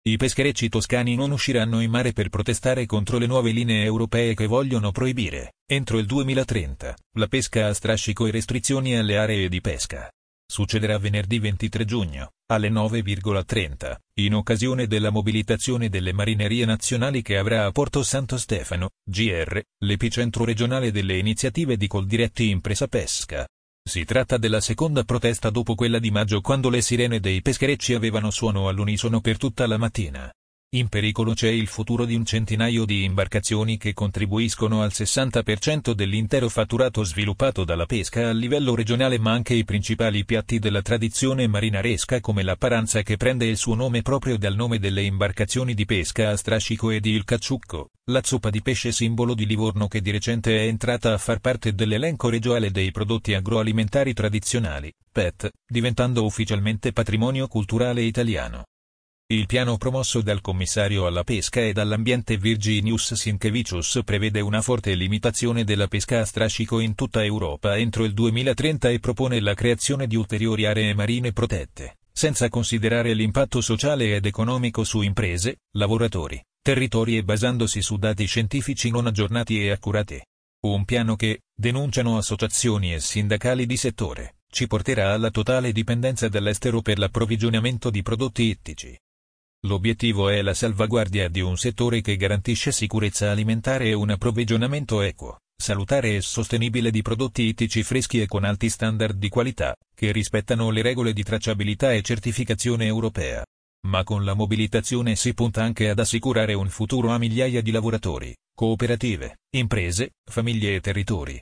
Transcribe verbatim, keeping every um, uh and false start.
I pescherecci toscani non usciranno in mare per protestare contro le nuove linee europee che vogliono proibire, entro il duemilatrenta, la pesca a strascico e restrizioni alle aree di pesca. Succederà venerdì ventitré giugno, alle nove e trenta, in occasione della mobilitazione delle marinerie nazionali che avrà a Porto Santo Stefano, G R, l'epicentro regionale delle iniziative di Coldiretti Impresa Pesca. Si tratta della seconda protesta dopo quella di maggio, quando le sirene dei pescherecci avevano suono all'unisono per tutta la mattina. In pericolo c'è il futuro di un centinaio di imbarcazioni che contribuiscono al sessanta per cento dell'intero fatturato sviluppato dalla pesca a livello regionale, ma anche i principali piatti della tradizione marinaresca come la paranza, che prende il suo nome proprio dal nome delle imbarcazioni di pesca a strascico, ed il cacciucco, la zuppa di pesce simbolo di Livorno, che di recente è entrata a far parte dell'elenco regionale dei prodotti agroalimentari tradizionali, P E T, diventando ufficialmente patrimonio culturale italiano. Il piano promosso dal commissario alla pesca e dall'ambiente Virginijus Sinkevicius prevede una forte limitazione della pesca a strascico in tutta Europa entro il duemilatrenta e propone la creazione di ulteriori aree marine protette, senza considerare l'impatto sociale ed economico su imprese, lavoratori, territori e basandosi su dati scientifici non aggiornati e accurati. Un piano che, denunciano associazioni e sindacali di settore, ci porterà alla totale dipendenza dall'estero per l'approvvigionamento di prodotti ittici. L'obiettivo è la salvaguardia di un settore che garantisce sicurezza alimentare e un approvvigionamento equo, salutare e sostenibile di prodotti ittici freschi e con alti standard di qualità, che rispettano le regole di tracciabilità e certificazione europea. Ma con la mobilitazione si punta anche ad assicurare un futuro a migliaia di lavoratori, cooperative, imprese, famiglie e territori.